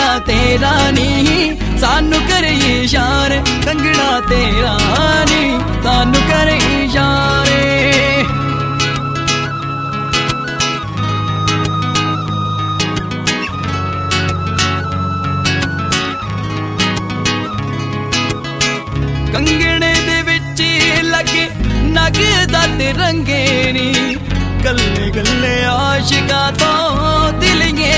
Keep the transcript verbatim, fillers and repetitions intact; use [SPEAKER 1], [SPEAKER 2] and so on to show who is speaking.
[SPEAKER 1] तेरा नी सानू करे इशारे, कंगना तेरा नी सानू करे इशारे। कंगने दे विच लगे नगदा ते रंगे नी, गल्ले गल्ले आशिका तो